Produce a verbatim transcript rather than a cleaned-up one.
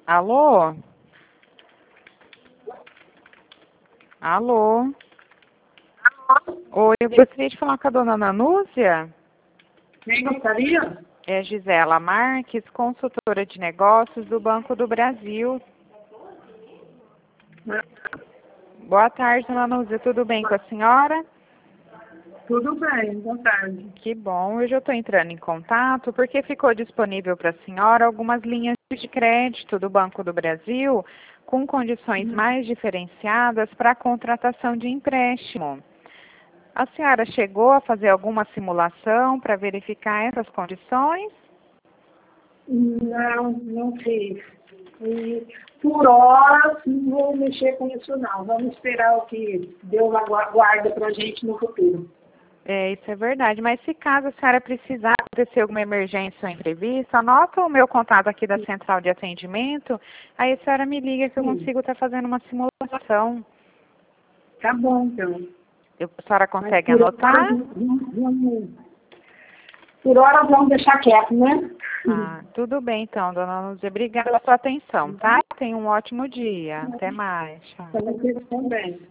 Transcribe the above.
Alô? Alô? Oi, eu gostaria de falar com a dona Nanúzia. Quem gostaria? É Gisela Marques, consultora de negócios do Banco do Brasil. Boa tarde, dona Nanúzia. Tudo bem com a senhora? Tudo bem, boa tarde. Que bom. Hoje eu estou entrando em contato porque ficou disponível para a senhora algumas linhas de crédito do Banco do Brasil com condições mais diferenciadas para a contratação de empréstimo. A senhora chegou a fazer alguma simulação para verificar essas condições? Não, não fiz. E por hora, não vou mexer com isso não. Vamos esperar o que Deus aguarda para a gente no futuro. É, isso é verdade. Mas se caso a senhora precisar acontecer alguma emergência ou imprevista, anota o meu contato aqui da central de atendimento, aí a senhora me liga que eu Sim. consigo estar fazendo uma simulação. Tá bom, então. Eu, a senhora consegue Mas por anotar? hora, vamos- vamos- por hora vamos deixar quieto, né? Ah, tudo bem então, dona Lúcia. Obrigada pela sua atenção, tá? Tenha um ótimo dia. Até mais. Tchau. Para vocês também.